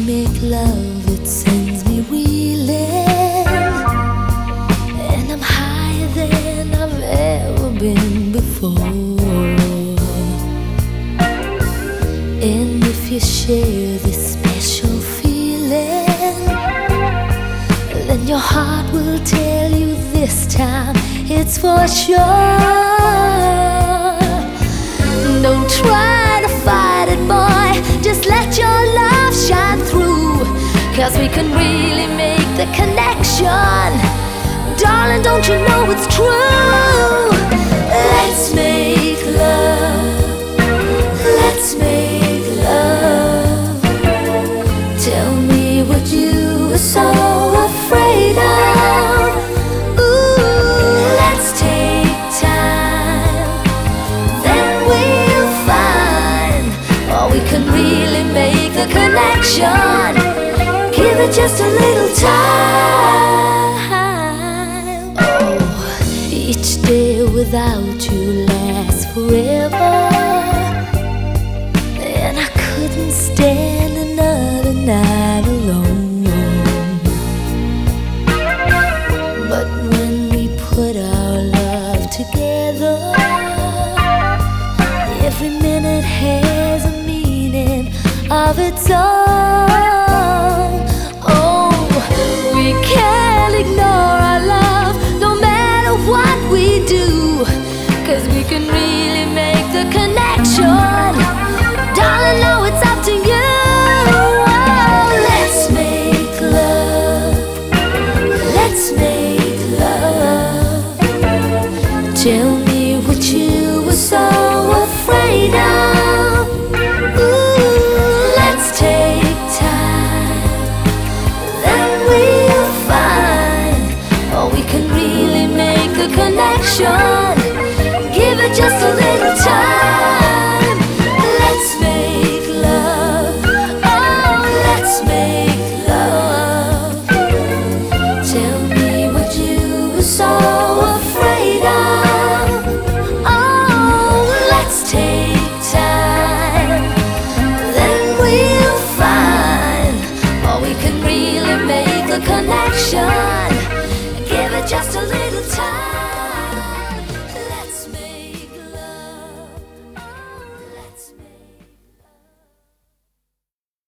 make love, it sends me reeling, and I'm higher than I've ever been before. And if you share this special feeling, then your heart will tell you this time it's for sure. Don't try to fight it, boy, just let your love shine through, 'cause we can really make the connection. Darling, don't you know it's true? Let's make love, let's make love. Tell me what you are so afraid of. Ooh, let's take time, then we'll find, or we can really make the connection. Give it just a little time. Oh, each day without you lasts forever.